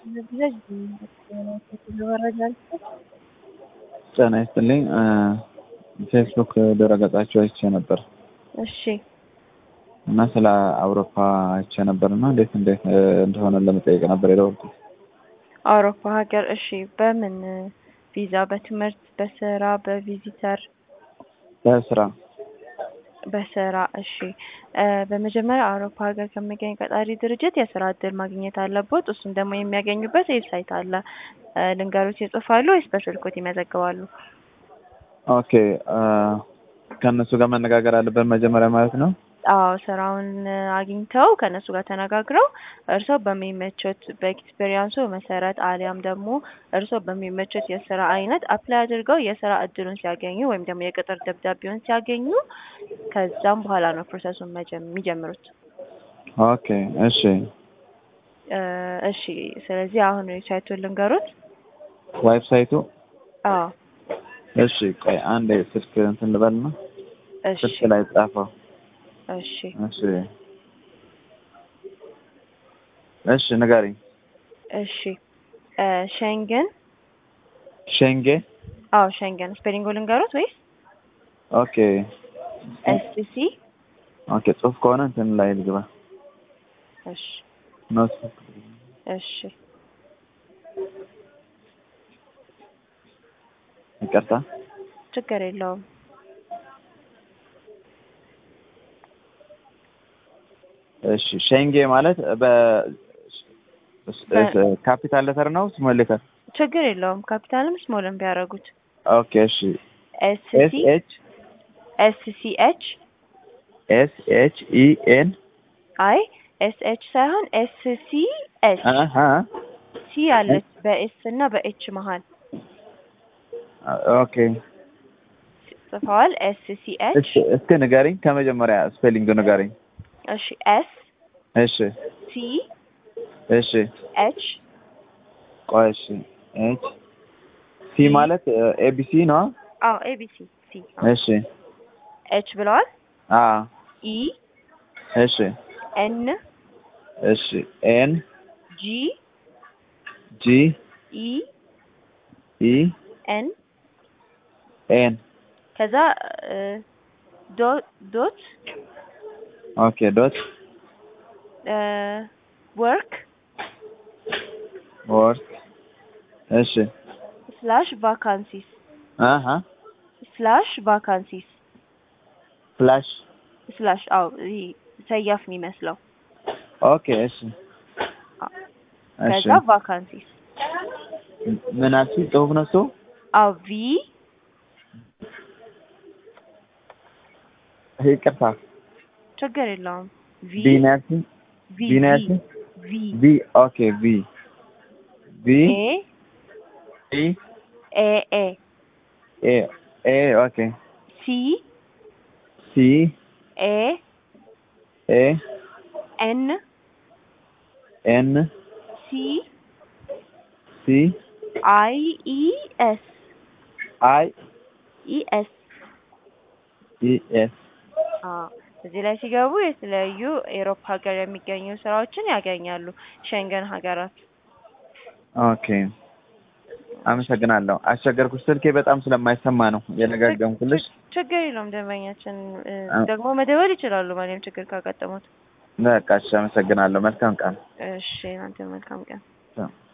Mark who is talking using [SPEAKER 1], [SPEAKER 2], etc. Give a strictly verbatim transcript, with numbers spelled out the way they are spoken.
[SPEAKER 1] ጤና ይስጥልኝ ፌስቡክ ድረገጻችሁ አይቼ ነበር
[SPEAKER 2] እሺ
[SPEAKER 1] እና ስለ አውሮፓ አይቼ ነበርና እንዴት እንዴት እንደሆነ ለመጠየቅ ነበር የደወልኩት።
[SPEAKER 2] አውሮፓ ሀገር እሺ በምን ቪዛ በትምህርት በስራ በቪዚተር
[SPEAKER 1] በስራ
[SPEAKER 2] በስራ እሺ በመጀመሪያ አውሮፓ ሀገር ከሚገኝ ቀጣሪ ድርጅት የስራ እድል ማግኘት አለበት። እሱን ደግሞ የሚያገኙበት ዌብሳይት አለ። ልንገሩት ይጽፋሉ ወይስ በስልኮት ይመዘግባሉ?
[SPEAKER 1] ኦኬ ከነሱ ጋር መነጋገር አለበት መጀመሪያ ማለት ነው?
[SPEAKER 2] አዎ ስራውን አግኝተው ከነሱ ጋር ተነጋግረው እርሶ በሚመቾት በኤክስፒሪያንሱ መሰረት አሊያም ደግሞ እርሶ በሚመቾት የስራ አይነት አፕላይ አድርገው የስራ እድሉን ሲያገኙ ወይም ደግሞ የቅጥር ደብዳቤውን ሲያገኙ ከዛም በኋላ ነው ፕሮሰሱን የሚጀምሩት።
[SPEAKER 1] ኦኬ እሺ
[SPEAKER 2] እሺ ስለዚህ አሁን ዌብሳይቱን ልንገሩት።
[SPEAKER 1] ዌብሳይቱ
[SPEAKER 2] አዎ
[SPEAKER 1] እሺ ቆይ አንዴ ስልክ እንትን ልበልና
[SPEAKER 2] እሺ
[SPEAKER 1] ስልክ ላይ ጻፈው።
[SPEAKER 2] እሺ
[SPEAKER 1] እሺ እሺ ንገሪኝ።
[SPEAKER 2] እሺ ሸንገን
[SPEAKER 1] ሸንጌ
[SPEAKER 2] አዎ ሸንገን ስፔሊንግ ልንገሩት ወይስ?
[SPEAKER 1] ኦኬ
[SPEAKER 2] ኤስ ሲ
[SPEAKER 1] ኦኬ ጽሁፍ ከሆነ እንትን ላይ ልግባ።
[SPEAKER 2] እሺ
[SPEAKER 1] ኖት
[SPEAKER 2] እሺ
[SPEAKER 1] ይቅርታ
[SPEAKER 2] ችግር የለውም።
[SPEAKER 1] እሺ ሸንጌ ማለት በ ካፒታል ሌተር ነው ስሞል ሌተር?
[SPEAKER 2] ችግር የለውም ካፒታልም ስሞልም ቢያደርጉት።
[SPEAKER 1] ኦኬ እሺ
[SPEAKER 2] ኤስ
[SPEAKER 1] ኤስ
[SPEAKER 2] ሲ
[SPEAKER 1] ኤች
[SPEAKER 2] ኤስ ሲ ኤች
[SPEAKER 1] ኤስ ኤች ኢ ኤን
[SPEAKER 2] አይ ኤስ ኤች ሳይሆን ኤስ ሲ ኤች
[SPEAKER 1] አሃ
[SPEAKER 2] ሲ አለች በኤስ እና በኤች መሃል።
[SPEAKER 1] ኦኬ
[SPEAKER 2] ጽፈዋል ኤስ ሲ ኤች።
[SPEAKER 1] እሺ እስኪ ንገሪኝ ከመጀመሪያ ስፔሊንግ ንገሪኝ።
[SPEAKER 2] እሺ ኤስ
[SPEAKER 1] እሺ
[SPEAKER 2] ሲ
[SPEAKER 1] እሺ
[SPEAKER 2] ኤች
[SPEAKER 1] ቆይ እሺ ኤች ሲ ማለት ኤቢሲ ነው?
[SPEAKER 2] አዎ ኤቢሲ ሲ
[SPEAKER 1] እሺ
[SPEAKER 2] ኤች ብለዋል።
[SPEAKER 1] አ
[SPEAKER 2] ኢ
[SPEAKER 1] እሺ
[SPEAKER 2] ኤን
[SPEAKER 1] እሺ ኤን
[SPEAKER 2] ጂ
[SPEAKER 1] ጂ
[SPEAKER 2] ኢ
[SPEAKER 1] ኢ
[SPEAKER 2] ኤን
[SPEAKER 1] ኤን
[SPEAKER 2] ከዛ ዶት
[SPEAKER 1] ኦኬ ዶት
[SPEAKER 2] ወርክ
[SPEAKER 1] ወርክ እሺ
[SPEAKER 2] ስላሽ ቫካንሲስ
[SPEAKER 1] አሃ
[SPEAKER 2] ስላሽ ቫካንሲስ
[SPEAKER 1] ፍላሽ
[SPEAKER 2] ስላሽ አው ሰያፍ የሚመስለው
[SPEAKER 1] ኦኬ እሺ
[SPEAKER 2] ከዛ ቫካንሲስ
[SPEAKER 1] ምን አልሽኝ? ጽሁፍ ነው እሱ?
[SPEAKER 2] አው ቪ
[SPEAKER 1] ይቅርታ
[SPEAKER 2] ችግር የለውም። ቪ
[SPEAKER 1] ቢ ናቲ
[SPEAKER 2] ቪ
[SPEAKER 1] ቢ ናቲ
[SPEAKER 2] ቪ
[SPEAKER 1] ቪ ኦኬ ቪ ቪ
[SPEAKER 2] ኤ
[SPEAKER 1] ኢ
[SPEAKER 2] ኤ ኤ
[SPEAKER 1] ኤ ኤ ኦኬ
[SPEAKER 2] ሲ
[SPEAKER 1] ሲ
[SPEAKER 2] ኤ
[SPEAKER 1] ኤ
[SPEAKER 2] ኤን
[SPEAKER 1] ኤን
[SPEAKER 2] ሲ
[SPEAKER 1] ሲ
[SPEAKER 2] አይ ኢ ኤስ
[SPEAKER 1] አይ
[SPEAKER 2] ኢ ኤስ
[SPEAKER 1] ኢ ኤስ
[SPEAKER 2] አዎ እዚህ ላይ ሲገቡ የተለያዩ የአውሮፓ ሀገር የሚገኙ ስራዎችን ያገኛሉ። ሸንገን ሀገራት።
[SPEAKER 1] ኦኬ አመሰግናለሁ። አስቸገርኩሽ ስልኬ በጣም ስለማይሰማ ነው የነጋገምኩልሽ።
[SPEAKER 2] ችግር የለውም ደንበኛችን ደግሞ መደወል ይችላሉ ማንኛውም ችግር ካጋጠሙት።
[SPEAKER 1] በቃ እሺ አመሰግናለሁ። መልካም ቀን።
[SPEAKER 2] እሺ አንተ መልካም ቀን።